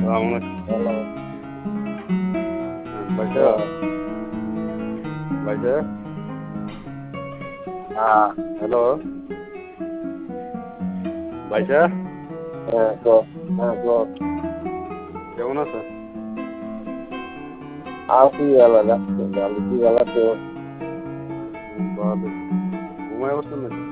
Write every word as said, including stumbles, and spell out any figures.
আমার হ্যালো। ভাইসা ভাইসা হ্যাঁ, হ্যালো ভাইসা হ্যাঁ, ক হ্যাঁ, ক কেমন আছে? আছি ভালো যাচ্ছে, ভালো কি ভালো তো ভালো ঘুমায় বসছেন নাকি?